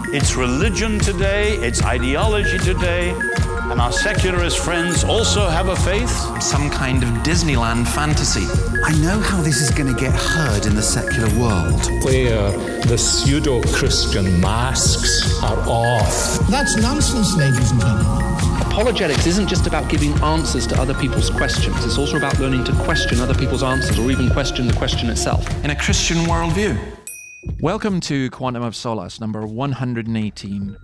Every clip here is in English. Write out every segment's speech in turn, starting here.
It's religion today, it's ideology today, and our secularist friends also have a faith. Some kind of Disneyland fantasy. I know how this is going to get heard in the secular world. Where the pseudo-Christian masks are off. That's nonsense, ladies and gentlemen. Apologetics isn't just about giving answers to other people's questions. It's also about learning to question other people's answers, or even question the question itself. In a Christian worldview. Welcome to Quantum of Solace, number 118.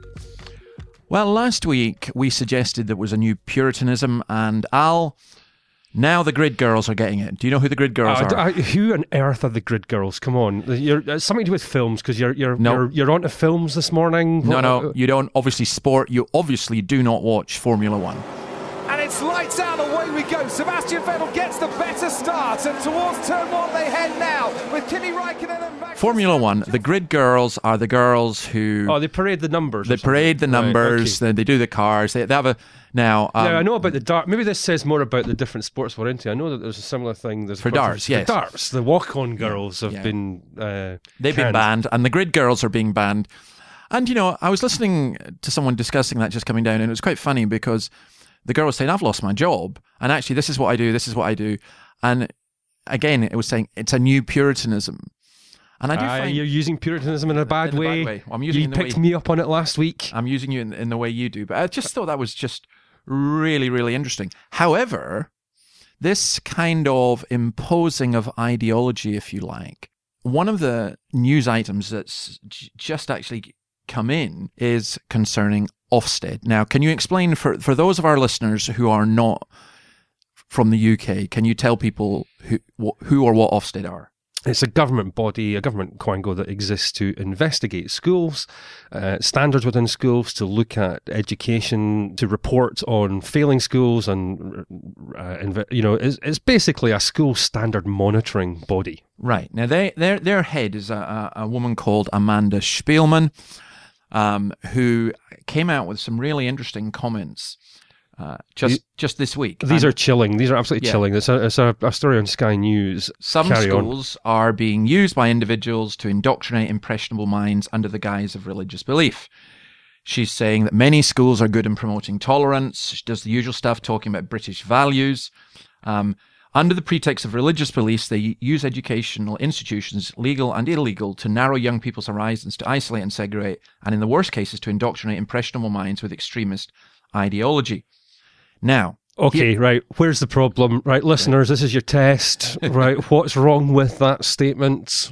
Well, last week we suggested there was a new Puritanism, and Al, now the Grid Girls are getting it. Do you know who the Grid Girls are? Who on earth are the Grid Girls? Come on, it's something to do with films, because you're onto films this morning. No, you don't. Obviously, sport. You obviously do not watch Formula One. And it's lights out, away we go. Sebastian Vettel gets the better start, and towards turn one they head now with Kimi Räikkönen and Max. Formula One, the Grid Girls are the girls who... Oh, they parade the numbers. They parade the numbers, right, okay. they do the cars, they have a... Now, I know about the dart. Maybe this says more about the different sports we're into. I know that there's a similar thing. For darts, yes. For darts, the walk-on girls have been... They've been banned, and the Grid Girls are being banned. And, you know, I was listening to someone discussing that just coming down, and it was quite funny because... The girl was saying, I've lost my job, and actually this is what I do. And again, it was saying, it's a new Puritanism. And I do find... You're using Puritanism in a bad way. Well, I'm using you picked me up on it last week. I'm using you in the way you do. But I just thought that was just really, really interesting. However, this kind of imposing of ideology, if you like, one of the news items that's just actually come in is concerning Ofsted. Now, can you explain for those of our listeners who are not from the UK, can you tell people who or what Ofsted are? It's a government body, a government quango that exists to investigate schools, standards within schools, to look at education, to report on failing schools, and it's basically a school standard monitoring body. Right. Now, their head is a woman called Amanda Spielman, who came out with some really interesting comments just this week. These are chilling. These are absolutely chilling. It's a story on Sky News. Some schools are being used by individuals to indoctrinate impressionable minds under the guise of religious belief. She's saying that many schools are good in promoting tolerance. She does the usual stuff, talking about British values. Under the pretext of religious beliefs, they use educational institutions, legal and illegal, to narrow young people's horizons, to isolate and segregate, and in the worst cases, to indoctrinate impressionable minds with extremist ideology. Now... Okay, right, where's the problem? Right, listeners, this is your test. Right, what's wrong with that statement?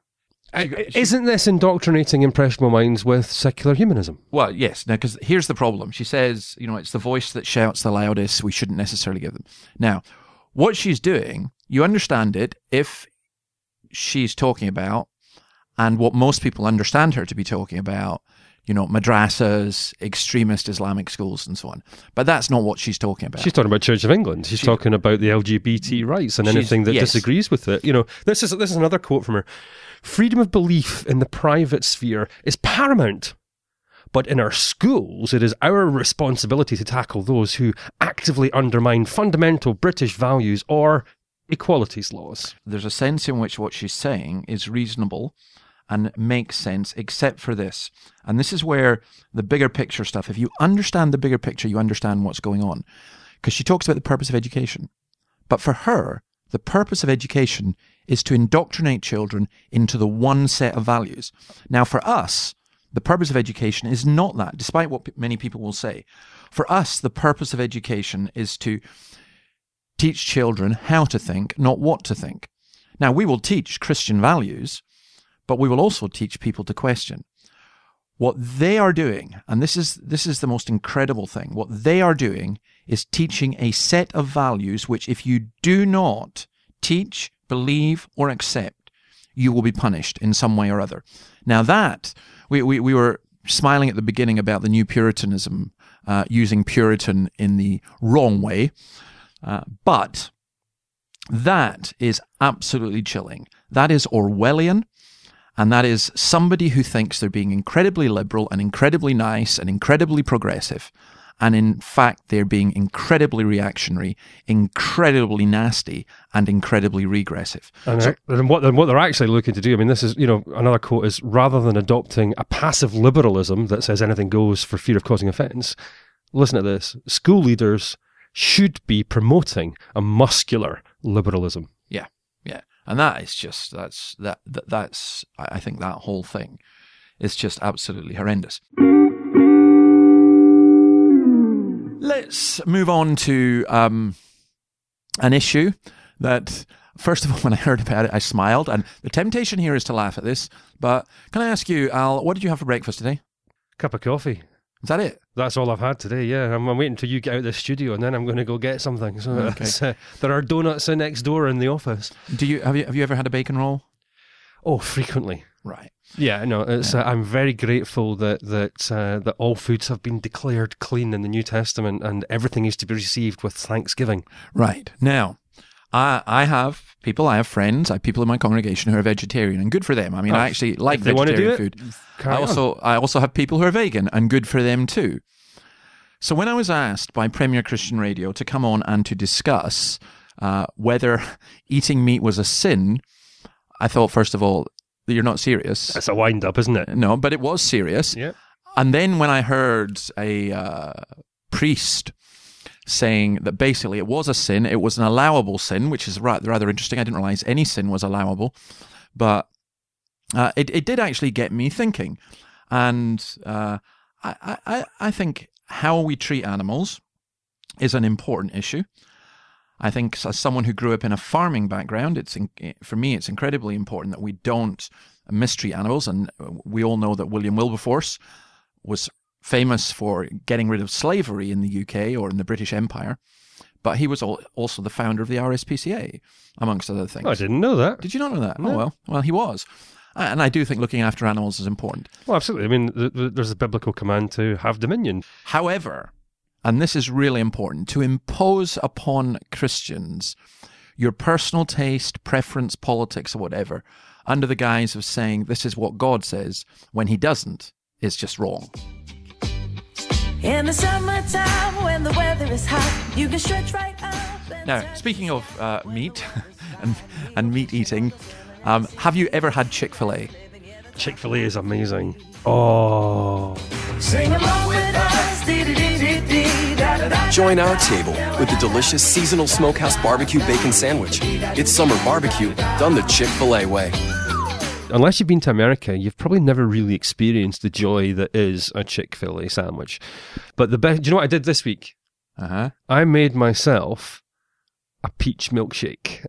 Isn't this indoctrinating impressionable minds with secular humanism? Well, yes. Now, because here's the problem. She says, it's the voice that shouts the loudest. We shouldn't necessarily give them. Now... What she's doing, you understand it if she's talking about, and what most people understand her to be talking about, madrasas, extremist Islamic schools and so on. But that's not what she's talking about. She's talking about Church of England. She's talking about the LGBT rights and anything that disagrees with it. This is another quote from her. Freedom of belief in the private sphere is paramount. But in our schools, it is our responsibility to tackle those who actively undermine fundamental British values or equalities laws. There's a sense in which what she's saying is reasonable and makes sense, except for this. And this is where the bigger picture stuff, if you understand the bigger picture, you understand what's going on. Because she talks about the purpose of education. But for her, the purpose of education is to indoctrinate children into the one set of values. Now, for us... the purpose of education is not that, despite what many people will say. For us, the purpose of education is to teach children how to think, not what to think. Now, we will teach Christian values, but we will also teach people to question. What they are doing, and this is the most incredible thing, what they are doing is teaching a set of values which, if you do not teach, believe, or accept, you will be punished in some way or other. Now that... We were smiling at the beginning about the new Puritanism, using Puritan in the wrong way, but that is absolutely chilling. That is Orwellian, and that is somebody who thinks they're being incredibly liberal and incredibly nice and incredibly progressive. And in fact, they're being incredibly reactionary, incredibly nasty, and incredibly regressive. And what they're actually looking to do, I mean, this is, another quote is, rather than adopting a passive liberalism that says anything goes for fear of causing offence, listen to this, school leaders should be promoting a muscular liberalism. Yeah. And that is just, that's I think that whole thing is just absolutely horrendous. Let's move on to an issue that, first of all, when I heard about it, I smiled. And the temptation here is to laugh at this. But can I ask you, Al, what did you have for breakfast today? Cup of coffee. Is that it? That's all I've had today, yeah. I'm waiting until you get out of the studio and then I'm going to go get something. So okay. There are donuts in next door in the office. Have you ever had a bacon roll? Oh, frequently. Right. Yeah, no, it's. I'm very grateful that all foods have been declared clean in the New Testament and everything is to be received with thanksgiving. Right. Now, I have friends, I have people in my congregation who are vegetarian, and good for them. I mean, I actually like vegetarian food. I also have people who are vegan, and good for them too. So when I was asked by Premier Christian Radio to come on and to discuss whether eating meat was a sin, I thought, first of all, you're not serious. That's a wind-up, isn't it? No, but it was serious. Yeah. And then when I heard a priest saying that basically it was a sin, it was an allowable sin, which is rather interesting. I didn't realize any sin was allowable. But it did actually get me thinking. And I think how we treat animals is an important issue. I think as someone who grew up in a farming background, for me, it's incredibly important that we don't mistreat animals. And we all know that William Wilberforce was famous for getting rid of slavery in the UK or in the British Empire. But he was also the founder of the RSPCA, amongst other things. I didn't know that. Did you not know that? No. Oh, well, he was. And I do think looking after animals is important. Well, absolutely. I mean, there's a biblical command to have dominion. However, and this is really important, to impose upon Christians your personal taste, preference, politics, or whatever, under the guise of saying this is what God says, when he doesn't, is just wrong. In the summertime when the weather is hot, you can stretch right up. Now, speaking of meat and meat eating, have you ever had Chick-fil-A? Chick-fil-A is amazing. Oh. Sing along with us. Join our table with the delicious seasonal smokehouse barbecue bacon sandwich. It's summer barbecue done the Chick-fil-A way. Unless you've been to America, you've probably never really experienced the joy that is a Chick-fil-A sandwich. But the best, do you know what I did this week? I made myself a peach milkshake.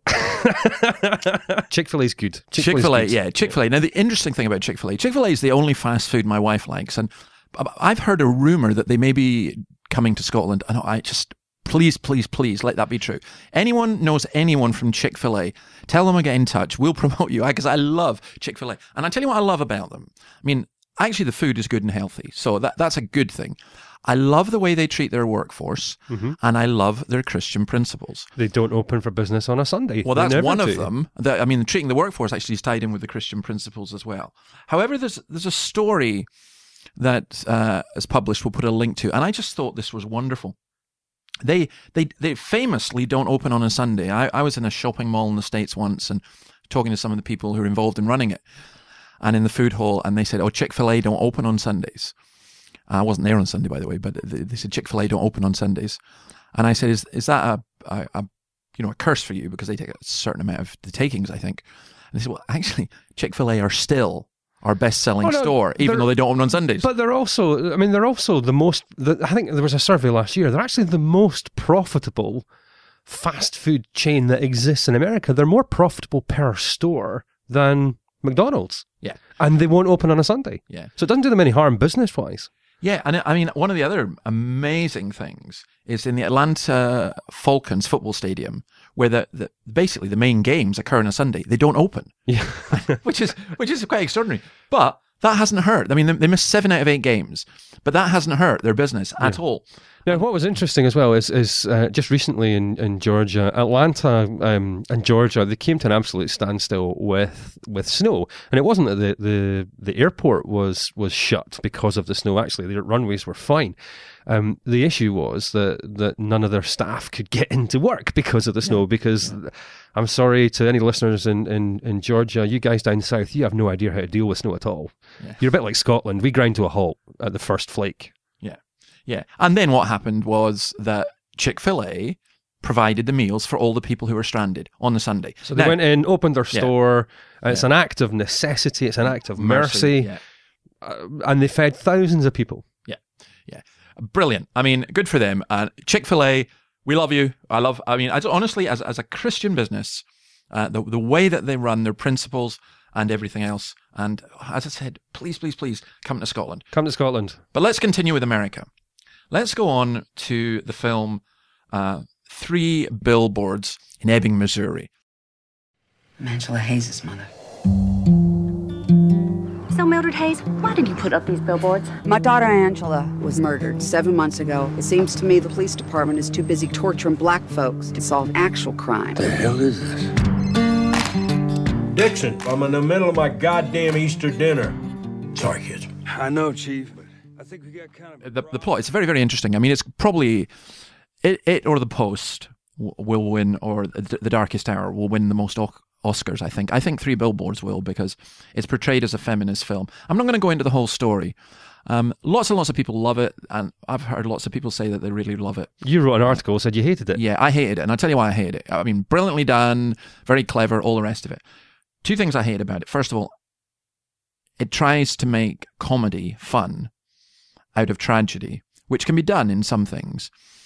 Chick-fil-A's good. Chick-fil-A, yeah, Chick-fil-A. Now, the interesting thing about Chick-fil-A is the only fast food my wife likes. And I've heard a rumour that they may be coming to Scotland. And I just, please, let that be true. Anyone knows anyone from Chick-fil-A, tell them to get in touch. We'll promote you, because I love Chick-fil-A. And I tell you what I love about them. I mean, actually the food is good and healthy. So that's a good thing. I love the way they treat their workforce, and I love their Christian principles. They don't open for business on a Sunday. Well, that's one of them. Treating the workforce actually is tied in with the Christian principles as well. However, there's a story that is published, we'll put a link to, and I just thought this was wonderful. They famously don't open on a Sunday. I was in a shopping mall in the States once and talking to some of the people who are involved in running it, and in the food hall, and they said, Chick-fil-A don't open on Sundays. I wasn't there on Sunday, by the way, but they said Chick-fil-A don't open on Sundays. And I said, is that a curse for you? Because they take a certain amount of the takings, I think. And they said, well, actually, Chick-fil-A are still our best-selling store, even though they don't open on Sundays. But they're also the most, I think there was a survey last year, they're actually the most profitable fast food chain that exists in America. They're more profitable per store than McDonald's. Yeah. And they won't open on a Sunday. Yeah. So it doesn't do them any harm business-wise. Yeah, and I mean, one of the other amazing things is in the Atlanta Falcons football stadium, where basically the main games occur on a Sunday. They don't open, which is quite extraordinary. But that hasn't hurt. I mean, they missed 7 out of 8 games, but that hasn't hurt their business at all. Now, what was interesting as well is just recently in Georgia, Atlanta and Georgia, they came to an absolute standstill with snow, and it wasn't that the airport was shut because of the snow. Actually, the runways were fine. The issue was that none of their staff could get into work because of the snow. Because I'm sorry to any listeners in Georgia, you guys down south, you have no idea how to deal with snow at all. Yeah. You're a bit like Scotland. We grind to a halt at the first flake. Yeah. And then what happened was that Chick-fil-A provided the meals for all the people who were stranded on the Sunday. So they went in, opened their store. It's an act of necessity. It's an act of mercy. And they fed thousands of people. Yeah. Brilliant. I mean, good for them. Chick-fil-A, we love you. Honestly, as a Christian business, the way that they run, their principles and everything else. And as I said, please, please, please come to Scotland. Come to Scotland. But let's continue with America. Let's go on to the film 3 Billboards in Ebbing, Missouri. I'm Angela Hayes' mother. So, Mildred Hayes, why did you put up these billboards? My daughter Angela was murdered 7 months ago. It seems to me the police department is too busy torturing black folks to solve actual crime. The hell is this? Dixon, I'm in the middle of my goddamn Easter dinner. Sorry, kids. I know, Chief. I think we got kind of the plot. It's very, very interesting. I mean, it's probably it or The Post will win, or The Darkest Hour will win the most Oscars. I think 3 Billboards will, because it's portrayed as a feminist film. I'm not going to go into the whole story. Lots and lots of people love it, and I've heard lots of people say that they really love it. You wrote an article, said you hated it. Yeah, I hated it, and I'll tell you why I hated it. I mean, brilliantly done, very clever, all the rest of it. 2 things I hate about it. First of all, it tries to make comedy fun out of tragedy, which can be done in some things.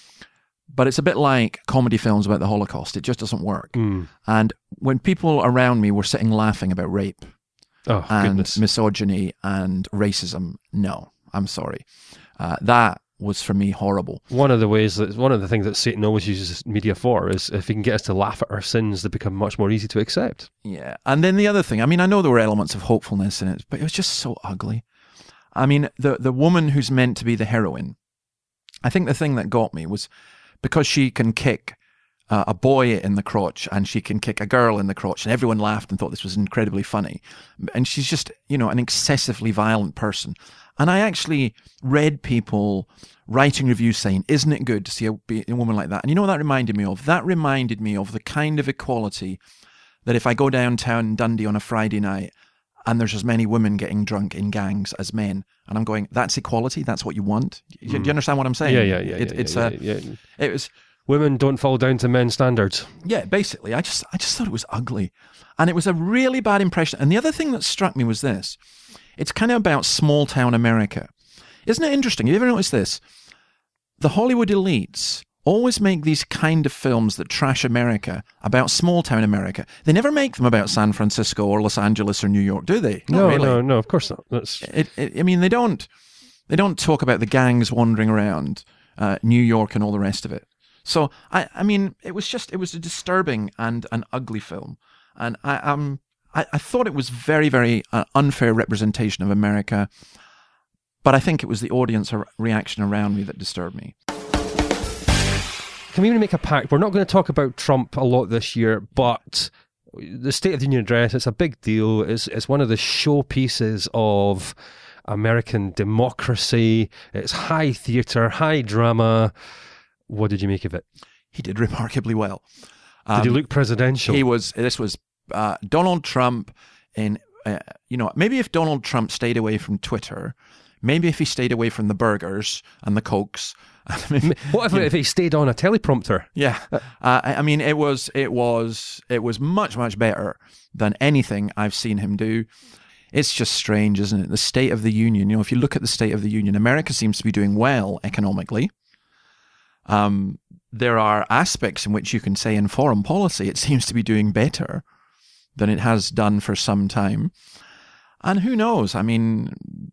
But it's a bit like comedy films about the Holocaust. It just doesn't work. And when people around me were sitting laughing about rape and misogyny and racism, no, I'm sorry. That was, for me, horrible. One of the things that Satan always uses media for is if he can get us to laugh at our sins, they become much more easy to accept. Yeah. And then the other thing, I mean, I know there were elements of hopefulness in it, but it was just so ugly. I mean, the woman who's meant to be the heroine, I think the thing that got me was because she can kick a boy in the crotch and she can kick a girl in the crotch, and everyone laughed and thought this was incredibly funny. And she's just, an excessively violent person. And I actually read people writing reviews saying, isn't it good to see a woman like that? And you know what that reminded me of? That reminded me of the kind of equality that if I go downtown Dundee on a Friday night and there's as many women getting drunk in gangs as men, and I'm going, that's equality? That's what you want? Do you understand what I'm saying? Yeah. It was... Women don't fall down to men's standards. Yeah, basically. I just thought it was ugly. And it was a really bad impression. And the other thing that struck me was this. It's kind of about small town America. Isn't it interesting? You ever notice this? The Hollywood elites always make these kind of films that trash America about small town America. They never make them about San Francisco or Los Angeles or New York, do they? No, of course not. I mean, they don't talk about the gangs wandering around New York and all the rest of it. So, I mean, it was a disturbing and an ugly film. And I thought it was very, very unfair representation of America. But I think it was the audience reaction around me that disturbed me. Can we even make a pact? We're not going to talk about Trump a lot this year, but the State of the Union address, it's a big deal. It's one of the showpieces of American democracy. It's high theatre, high drama. What did you make of it? He did remarkably well. Did he look presidential? This was Donald Trump in, maybe if Donald Trump stayed away from Twitter, maybe if he stayed away from the burgers and the Cokes. What if he stayed on a teleprompter? Yeah. I mean, it was much, much better than anything I've seen him do. It's just strange, isn't it? The State of the Union. If you look at the State of the Union, America seems to be doing well economically. There are aspects in which you can say in foreign policy it seems to be doing better than it has done for some time. And who knows? I mean,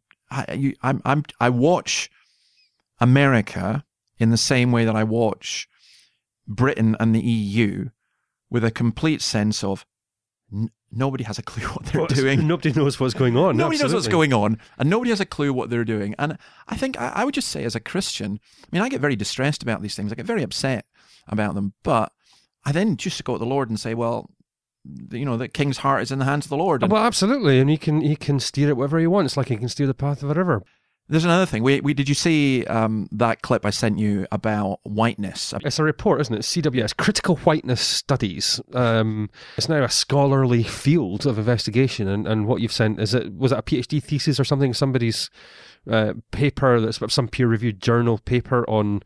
I watch America in the same way that I watch Britain and the EU, with a complete sense of nobody has a clue what they're doing. Nobody knows what's going on. Nobody knows what's going on, and nobody has a clue what they're doing. And I think I would just say, as a Christian, I mean, I get very distressed about these things. I get very upset about them, but I then just go to the Lord and say, well, the king's heart is in the hands of the Lord. Well, absolutely, and he can steer it wherever he wants, like he can steer the path of a river. There's another thing. We did you see that clip I sent you about whiteness? It's a report, isn't it? CWS, Critical Whiteness Studies. It's now a scholarly field of investigation, and what you've sent, was it a PhD thesis or something? Somebody's paper, that's some peer-reviewed journal paper on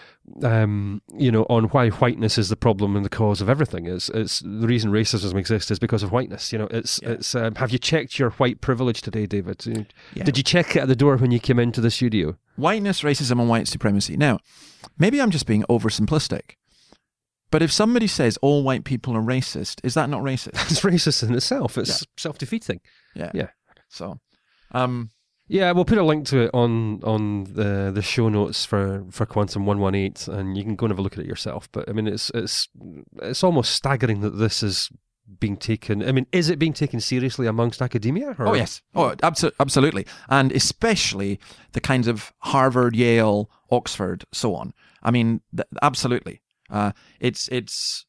on why whiteness is the problem and the cause of everything. It's the reason racism exists is because of whiteness. It's have you checked your white privilege today, David? Yeah. Did you check it at the door when you came into the studio? Whiteness, racism, and white supremacy. Now, maybe I'm just being oversimplistic, but if somebody says all white people are racist, is that not racist? It's racist in itself. It's self-defeating. Yeah. So, yeah, we'll put a link to it on the show notes for Quantum 118, and you can go and have a look at it yourself. But I mean, it's almost staggering that this is being taken. I mean, is it being taken seriously amongst academia? Or? Oh yes, absolutely, and especially the kinds of Harvard, Yale, Oxford, so on. I mean, absolutely. It's.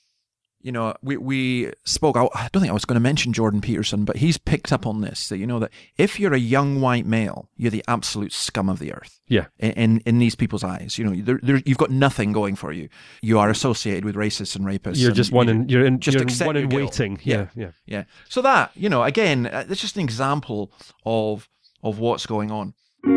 We spoke, I don't think I was going to mention Jordan Peterson, but he's picked up on this, that that if you're a young white male, you're the absolute scum of the earth. Yeah. In these people's eyes. You've got nothing going for you. You are associated with racists and rapists. You're just one in waiting. Yeah. So that, again, it's just an example of what's going on.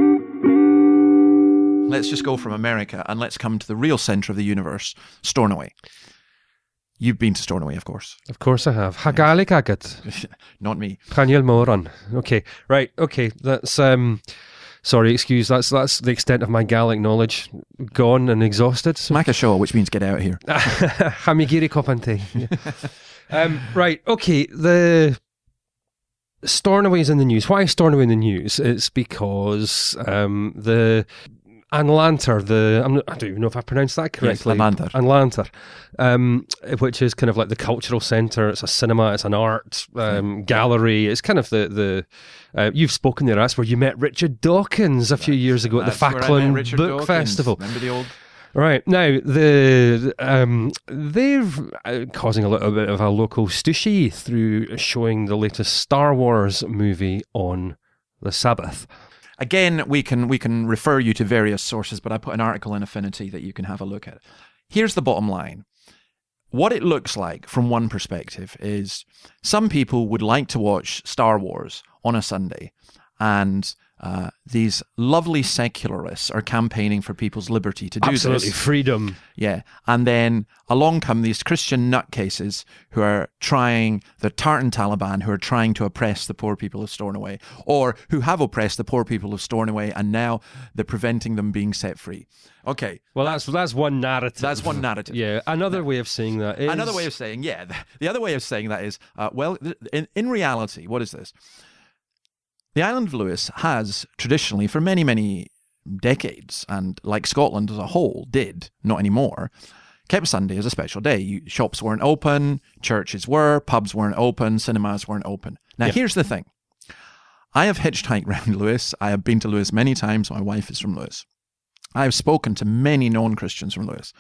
Let's just go from America and let's come to the real centre of the universe, Stornoway. You've been to Stornoway, of course. Of course I have. Hagalig agad. Not me. Paniel Moran. Okay, right. Okay, that's sorry, excuse. That's the extent of my Gaelic knowledge. Gone and exhausted. Smack a show, which means get out of here. Hamigiri kopante. Right. Okay. The Stornoway's in the news. Why is Stornoway in the news? It's because the Anlanter, I don't even know if I pronounced that correctly. Yes, Anlanter, which is kind of like the cultural centre. It's a cinema, it's an art gallery. It's kind of the you've spoken there. That's where you met Richard Dawkins a few years ago at the Falkland Book Festival. Remember the old... Right, now, they're causing a little bit of a local stushy through showing the latest Star Wars movie on the Sabbath. Again, we can refer you to various sources, but I put an article in Affinity that you can have a look at. Here's the bottom line. What it looks like from one perspective is some people would like to watch Star Wars on a Sunday, and these lovely secularists are campaigning for people's liberty to do Absolutely, this. freedom. Yeah. And then along come these Christian nutcases who are the Tartan Taliban, who are trying to oppress the poor people of Stornoway, or who have oppressed the poor people of Stornoway, and now they're preventing them being set free. Okay. Well, that's one narrative. That's one narrative. Yeah. Another way of saying that is... Another way of saying, the other way of saying that is, in reality, what is this? The island of Lewis has traditionally, for many, many decades, and like Scotland as a whole did, not anymore, kept Sunday as a special day. Shops weren't open, churches were, pubs weren't open, cinemas weren't open. Now, Here's the thing. I have hitchhiked around Lewis. I have been to Lewis many times. My wife is from Lewis. I have spoken to many non-Christians from Lewis.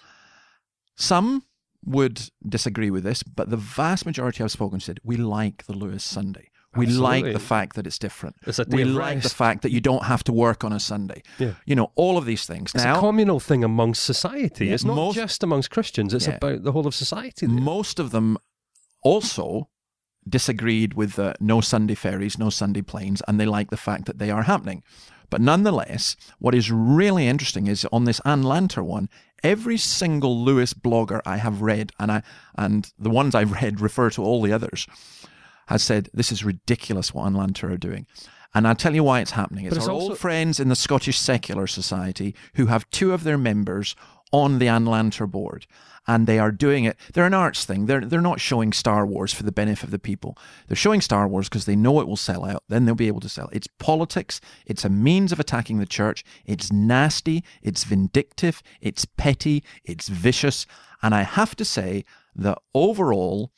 Some would disagree with this, but the vast majority I've spoken to said, we like the Lewis Sunday. We Absolutely. like the fact that it's different. It's a day we of like rest. the fact that you don't have to work on a Sunday. Yeah. All of these things. It's now, a communal thing amongst society. Yeah, it's not just amongst Christians. It's about the whole of society. There. Most of them also disagreed with no Sunday ferries, no Sunday planes, and they like the fact that they are happening. But nonetheless, what is really interesting is on this Ann Lanter one, every single Lewis blogger I have read, and the ones I've read refer to all the others, has said, this is ridiculous what Ann Lanter are doing. And I'll tell you why it's happening. It's our old friends in the Scottish Secular Society who have two of their members on the Ann Lanter board. And they are doing it. They're an arts thing. They're not showing Star Wars for the benefit of the people. They're showing Star Wars because they know it will sell out. Then they'll be able to sell. It's politics. It's a means of attacking the church. It's nasty. It's vindictive. It's petty. It's vicious. And I have to say that overall,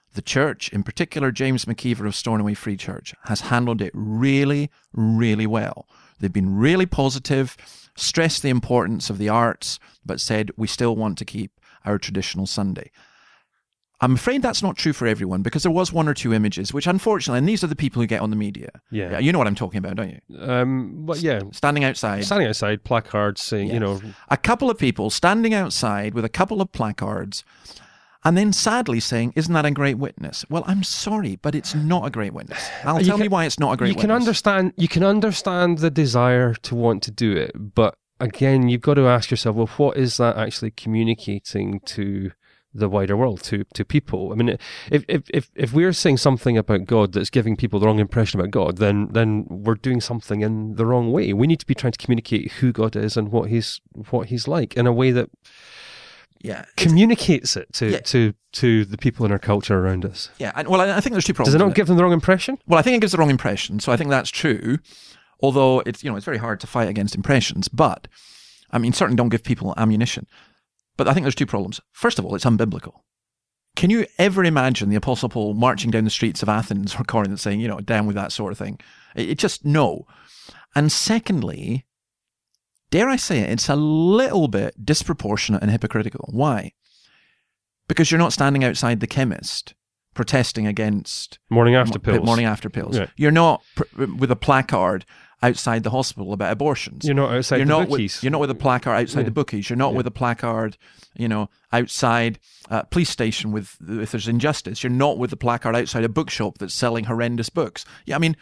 the church, in particular James McKeever of Stornoway Free Church, has handled it really, really well. They've been really positive, stressed the importance of the arts, but said we still want to keep our traditional Sunday. I'm afraid that's not true for everyone, because there was one or two images, which unfortunately, and these are the people who get on the media. Yeah. You know what I'm talking about, don't you? But yeah. Standing outside, placards saying, A couple of people standing outside with a couple of placards, and then sadly saying, isn't that a great witness? Well, I'm sorry, but it's not a great witness. I'll tell you why it's not a great witness. You can understand the desire to want to do it, but again, you've got to ask yourself, well, what is that actually communicating to the wider world, to people? I mean, if we're saying something about God that's giving people the wrong impression about God, then we're doing something in the wrong way. We need to be trying to communicate who God is and what he's like in a way that communicates it to the people in our culture around us. Yeah, I think there's two problems. Does it not give them the wrong impression? Well, I think it gives the wrong impression, so I think that's true. Although it's very hard to fight against impressions, but I mean, certainly don't give people ammunition. But I think there's two problems. First of all, it's unbiblical. Can you ever imagine the Apostle Paul marching down the streets of Athens or Corinth saying, down with that sort of thing? It just, no. And secondly, dare I say it, it's a little bit disproportionate and hypocritical. Why? Because you're not standing outside the chemist protesting against morning after pills. Right. You're not with a placard outside the hospital about abortions. You're not outside the bookies. You're not with a placard outside the bookies. You're not with a placard, outside a police station if there's injustice. You're not with a placard outside a bookshop that's selling horrendous books. Yeah, I mean,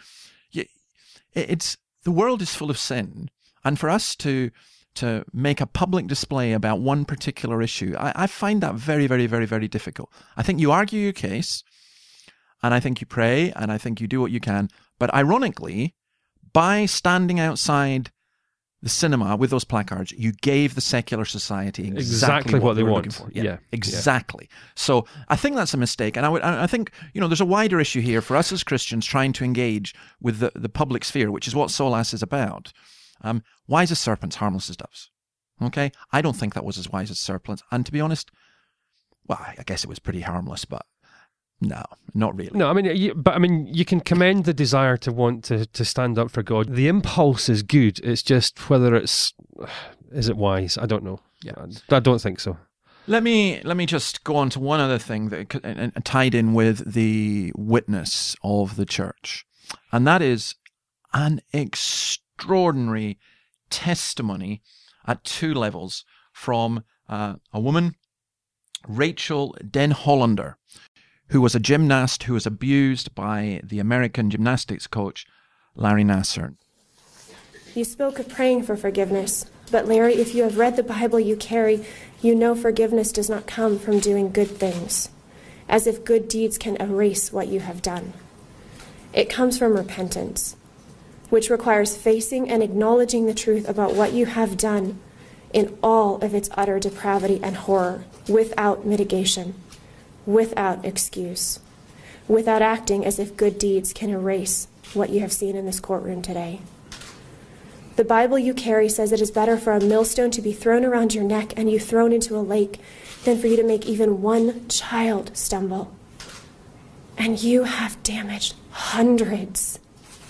it's the world is full of sin, and for us to make a public display about one particular issue, I find that very, very, very, very difficult. I think you argue your case, and I think you pray, and I think you do what you can, but ironically, by standing outside the cinema with those placards, you gave the secular society exactly what they were looking for. Yeah, exactly. So I think that's a mistake, and I think there's a wider issue here for us as Christians trying to engage with the public sphere, which is what Solas is about. Wise as serpents, harmless as doves. Okay, I don't think that was as wise as serpents, and to be honest, well, I guess it was pretty harmless, but. No, not really. No, I mean, you can commend the desire to want to stand up for God. The impulse is good. It's just whether is it wise? I don't know. Yeah, I don't think so. Let me just go on to one other thing that tied in with the witness of the church, and that is an extraordinary testimony at two levels from a woman, Rachel Den Hollander, who was a gymnast who was abused by the American gymnastics coach, Larry Nassar. You spoke of praying for forgiveness, but Larry, if you have read the Bible you carry, you know forgiveness does not come from doing good things, as if good deeds can erase what you have done. It comes from repentance, which requires facing and acknowledging the truth about what you have done in all of its utter depravity and horror, without mitigation, without excuse, without acting as if good deeds can erase what you have seen in this courtroom today. The Bible you carry says it is better for a millstone to be thrown around your neck and you thrown into a lake than for you to make even one child stumble. And you have damaged hundreds.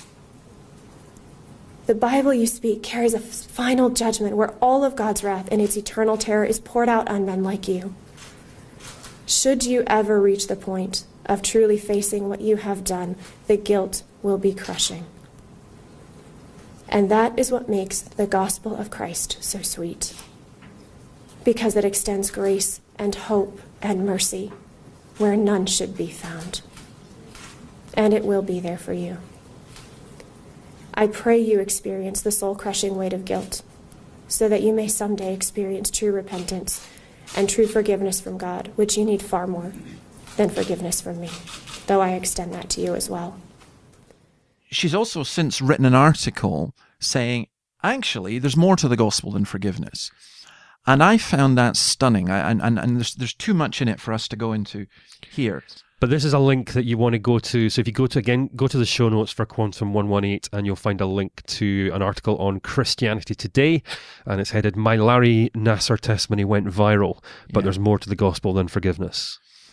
The Bible you speak carries a final judgment where all of God's wrath and its eternal terror is poured out on men like you. Should you ever reach the point of truly facing what you have done, the guilt will be crushing. And that is what makes the gospel of Christ so sweet, because it extends grace and hope and mercy where none should be found. And it will be there for you. I pray you experience the soul-crushing weight of guilt so that you may someday experience true repentance and true forgiveness from God, which you need far more than forgiveness from me, though I extend that to you as well. She's also since written an article saying, actually, there's more to the gospel than forgiveness. And I found that stunning, and there's too much in it for us to go into here. But this is a link that you want to go to. So if you go to the show notes for Quantum 118, and you'll find a link to an article on Christianity Today, and it's headed, "My Larry Nassar Testimony Went Viral, but there's more to the gospel than forgiveness."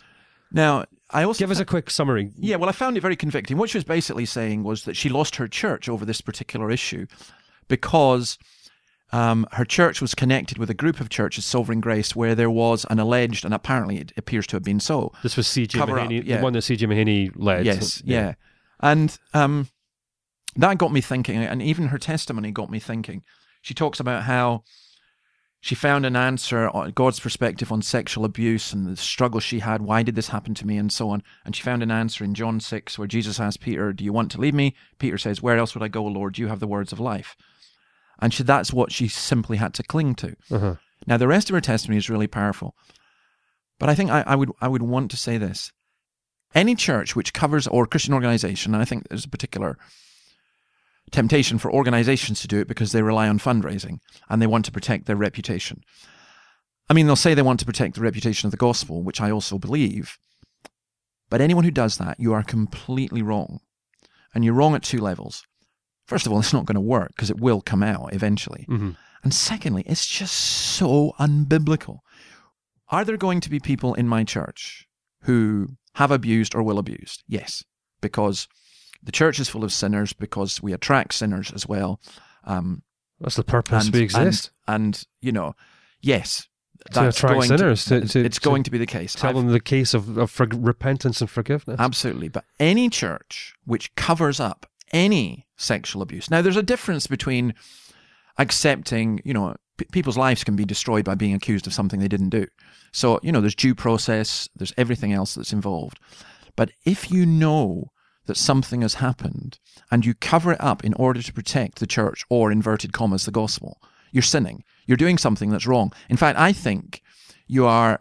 Now, I also give us a quick summary. Yeah, well, I found it very convicting. What she was basically saying was that she lost her church over this particular issue because her church was connected with a group of churches, Sovereign Grace, where there was an alleged, and apparently it appears to have been so. This was C.J. Mahaney, the one that C.J. Mahaney led. Yes, yeah. And that got me thinking, and even her testimony got me thinking. She talks about how she found an answer on God's perspective on sexual abuse and the struggle she had. Why did this happen to me, and so on? And she found an answer in John 6 where Jesus asked Peter, "Do you want to leave me?" Peter says, "Where else would I go, Lord? You have the words of life." And that's what she simply had to cling to. Uh-huh. Now, the rest of her testimony is really powerful. But I think I would want to say this. Any church which covers, or Christian organization, and I think there's a particular temptation for organizations to do it because they rely on fundraising and they want to protect their reputation. I mean, they'll say they want to protect the reputation of the gospel, which I also believe. But anyone who does that, you are completely wrong. And you're wrong at two levels. First of all, it's not going to work because it will come out eventually. Mm-hmm. And secondly, it's just so unbiblical. Are there going to be people in my church who have abused or will abuse? Yes, because the church is full of sinners, because we attract sinners as well. That's the purpose we exist. And yes, that's going sinners. It's going to be the case. Tell them the case of repentance and forgiveness. Absolutely. But any church which covers up any sexual abuse. Now, there's a difference between accepting, people's lives can be destroyed by being accused of something they didn't do. So, there's due process, there's everything else that's involved. But if you know that something has happened and you cover it up in order to protect the church, or inverted commas, the gospel, you're sinning. You're doing something that's wrong. In fact, I think you are,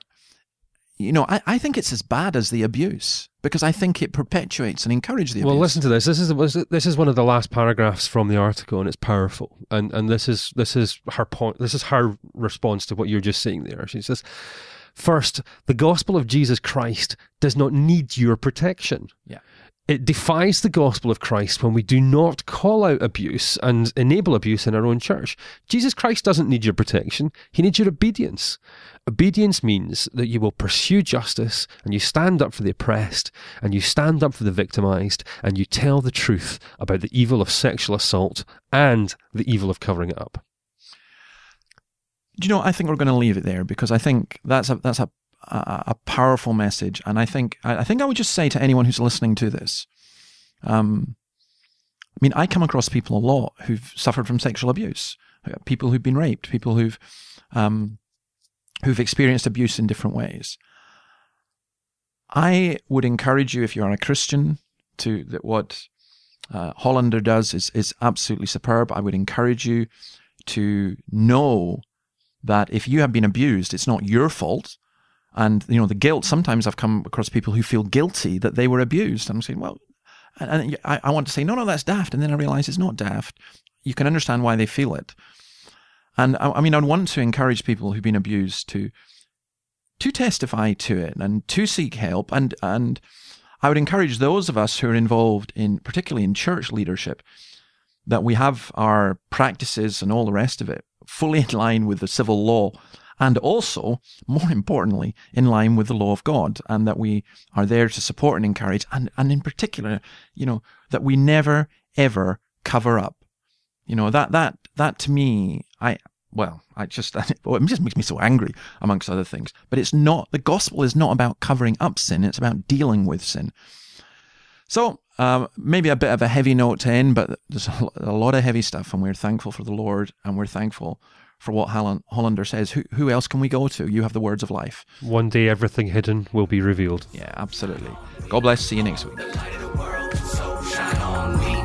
I think it's as bad as the abuse, because I think it perpetuates and encourages the abuse. Well, listen to this. This is one of the last paragraphs from the article, and it's powerful. And this is her point. This is her response to what you're just saying there. She says, first, the gospel of Jesus Christ does not need your protection. Yeah. It defies the gospel of Christ when we do not call out abuse and enable abuse in our own church. Jesus Christ doesn't need your protection. He needs your obedience. Obedience means that you will pursue justice, and you stand up for the oppressed, and you stand up for the victimized, and you tell the truth about the evil of sexual assault and the evil of covering it up. I think we're going to leave it there, because I think that's a powerful message. And I think I would just say to anyone who's listening to this, I come across people a lot who've suffered from sexual abuse, people who've been raped, people who've experienced abuse in different ways. I would encourage you, if you are a Christian, that what Hollander does is absolutely superb. I would encourage you to know that if you have been abused, it's not your fault. And, the guilt, sometimes I've come across people who feel guilty that they were abused. I'm saying, well, and I want to say, no, that's daft. And then I realize it's not daft. You can understand why they feel it. And I'd want to encourage people who've been abused to testify to it and to seek help. And I would encourage those of us who are involved particularly in church leadership, that we have our practices and all the rest of it fully in line with the civil law, and also, more importantly, in line with the law of God, and that we are there to support and encourage, and in particular, that we never, ever cover up. That to me, it just makes me so angry, amongst other things. But the gospel is not about covering up sin, it's about dealing with sin. So, maybe a bit of a heavy note to end, but there's a lot of heavy stuff, and we're thankful for the Lord, and we're thankful for what Hollander says. Who else can we go to? You have the words of life. One day everything hidden will be revealed. Yeah, absolutely. God bless. See you next week.